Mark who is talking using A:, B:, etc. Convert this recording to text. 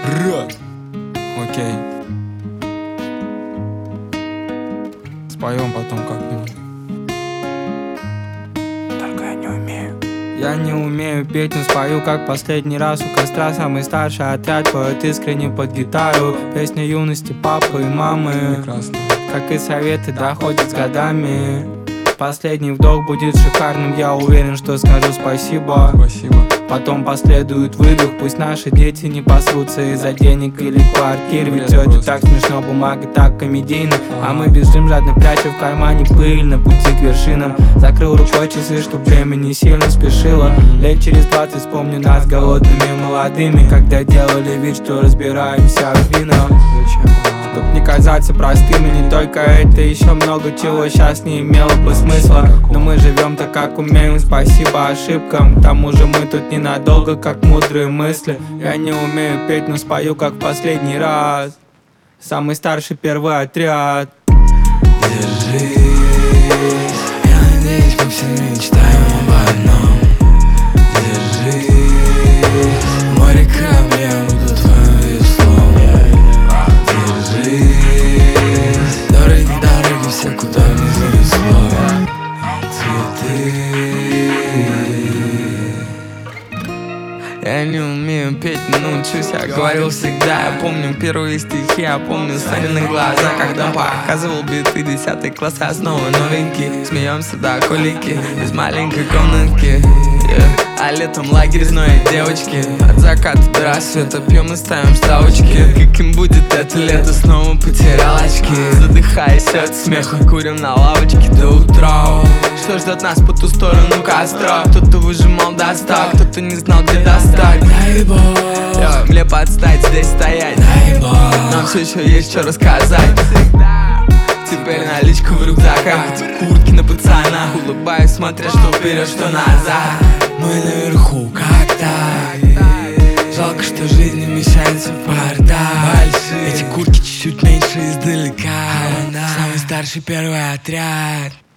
A: Окей. Споем потом как-нибудь.
B: Только я не умею.
A: Я не умею петь, но спою как последний раз. У костра самый старший отряд поет искренне под гитару. Песня юности папы и мамы.
B: Прекрасно.
A: Как и советы, доходят с годами. Последний вдох будет шикарным. Я уверен, что скажу спасибо.
B: Спасибо.
A: Потом последует выдох. Пусть наши дети не пасутся из-за денег или квартир. Ведь все это так смешно, бумага так комедийно. А мы бежим, жадно пряча в кармане пыль на пути к вершинам. Закрыл рукой часы, чтоб время не сильно спешило. Лет через 20 вспомню нас голодными молодыми, когда делали вид, что разбираемся в винах. Чтоб не казаться простыми, не только это, еще много чего сейчас не имело бы смысла. Но мы живем так, как умеем, спасибо ошибкам. К тому же мы тут ненадолго, как мудрые мысли. Я не умею петь, но спою как в последний раз. Самый старший первый отряд.
C: Держись, я надеюсь, мы все мечтаем об одном. Держись, море корабли, я буду твоим веслом. Держись, дороги все, куда не занесло. Цветы. Я не умею петь, но научусь, я говорил всегда. Я помню первые стихи, я помню Санины глаза, когда показывал биты 10 класс, основы новенькие. Смеемся до колики, из маленькой комнатки. А летом лагерь знает девочки. От заката до рассвета пьем и ставим ставочки. Каким будет это лето, снова потерял очки. Задыхаясь от смеха, курим на лавочке до утра. Что ждет нас по ту сторону костра? Кто-то выжимал до 100, кто-то не знал, где достать. Дай бог, мне подстать здесь стоять. Дай бог, нам все еще есть что рассказать. Теперь наличка в рюкзаках, куртки на пацанах. Улыбаюсь, смотря что вперед, что назад. Мы наверху, как так? Жалко, что жизнь не вмещается в бардак. Эти куртки чуть-чуть меньше издалека. Самый старший первый отряд.